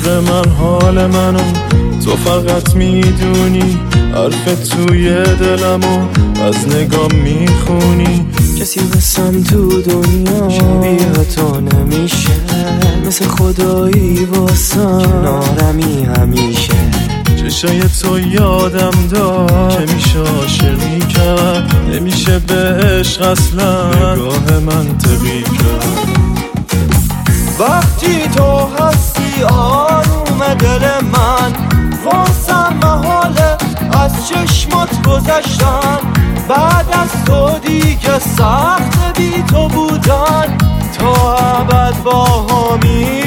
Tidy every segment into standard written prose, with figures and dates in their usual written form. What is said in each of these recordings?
عشق من حال منو تو فقط میدونی، حرف توی دلمو از نگاه میخونی. کسی مثلم تو دنیا شبیه تو نمیشه، مثل خدایی واسم کنارمی همیشه. چشای تو یادم داد که میشه عاشقی کرد، نمیشه به عشق اصلا نگاه منطقی کرد. وقتی تو هستی آروم دل من، واسم محاله از چشمات گذشتن. بعد از تو دیگه سخت بی تو بودن، تا ابد با همی.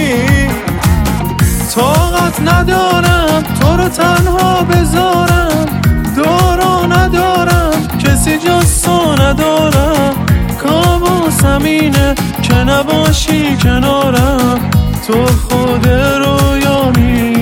طاقت ندارم تو رو تنها بذارم، دورا ندارم کسی جز تو ندارم. کابوسم اینه که نباشی کنارم، تو خود رویامی.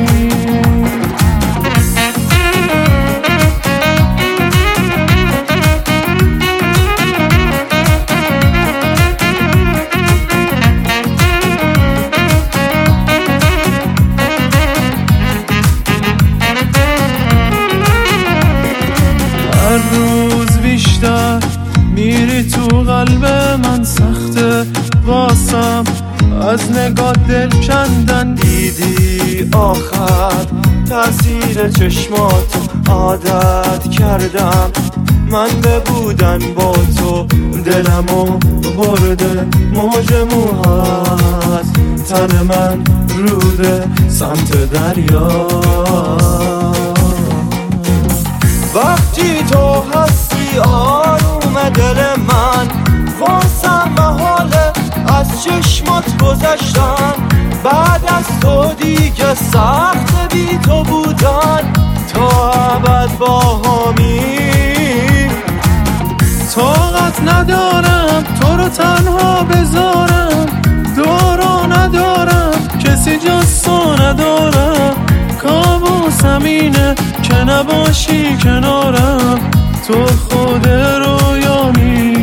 هر روز بیشتر میری تو قلب من، سخته واسم از نگاه دل کندن. دیدی آخر تأثیر چشماتو عادت کردم، من ببودن با تو دلمو برده. موج موهات تن من روده سمت دریا. وقتی تو هستی آروم دل من، واسم محاله از چشمات گذشتن. بعد از تو دیگه سخت بی تو بودن، تا ابد با همی. طاقت ندارم تو رو تنها بذارم، دورا ندارم کسی جز تو ندارم. کابوسم اینه که نباشی کنارم، تو خود رویامی.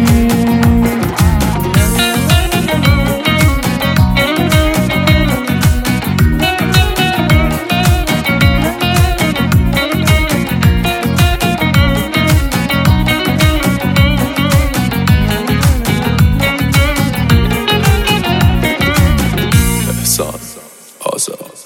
احسان آزاد.